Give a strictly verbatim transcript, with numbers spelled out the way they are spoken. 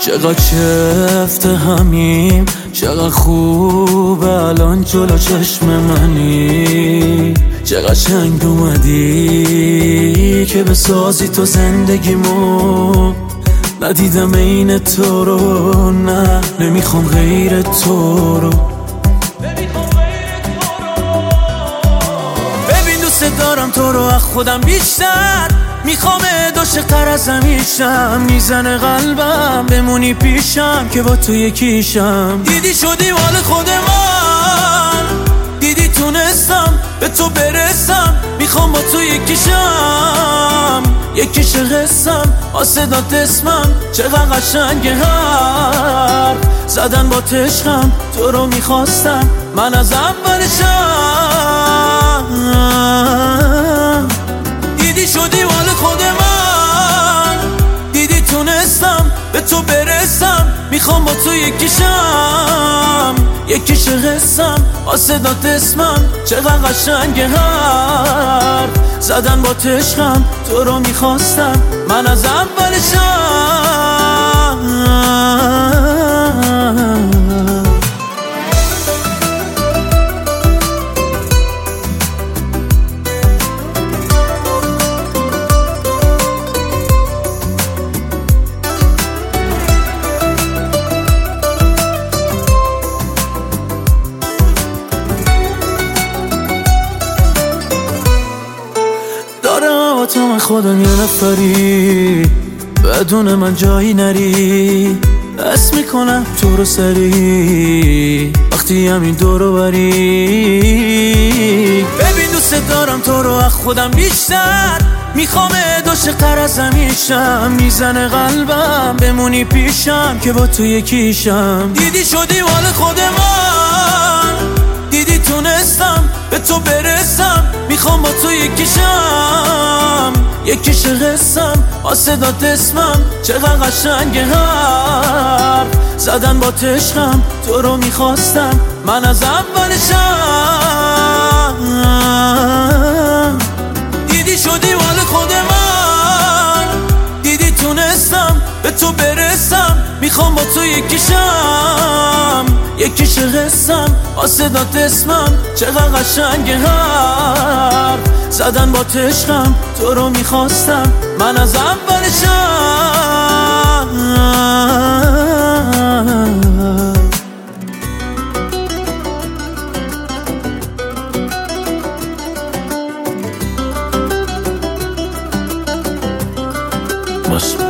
چقدر چفت همیم، چقدر خوب الان جلو چشم منی. چقدر شنگ اومدی که بسازی تو زندگیمو. ندیدم این تو رو، نه نمیخوام غیر تو رو. ببین دوست دارم تو رو از خودم بیشتر، میخوام عاشق‌تر از همیشم. میزنه قلبم بمونی پیشم که با تو یکیشم. دیدی شدی مال خود من، دیدی تونستم به تو برسم. میخوام با تو یکیشم، یکیش قسم آسدات اسمم. چقدر قشنگه هر زدن با تشخم. تو رو میخواستم من از اولشم. دیدی شدی مال خود من، دیدی تونستم به تو برسم. میخوام با تو یکیشم، یکیش قسم آسدات اسمم. چقدر قشنگه هر زدن با تشخم. تو رو میخواستم من از اولشم. تو من خودم یه نفری، بدون من جایی نری. حس میکنم تو رو سری وقتی همین دورو بری. ببین دوست دارم تو رو از خودم بیشتر، میخوام عاشق‌تر از همیشم. میزنه قلبم بمونی پیشم که با تو یکیشم. دیدی شدی مال خود من، دیدی تونستم به تو برسم. میخوام با تو یکیشم، یکیش قسم آسدات اسمم. چقدر قشنگه هر زدن با تشخم. تو رو میخواستم من از اولشم. دیدی شدی مال خود من، دیدی تونستم به تو برسم. میخوام با تو یکیشم، یکیش قسم آسدات اسمم. چقدر قشنگه هر زدن با تشخم. تو رو میخواستم من از اولشم.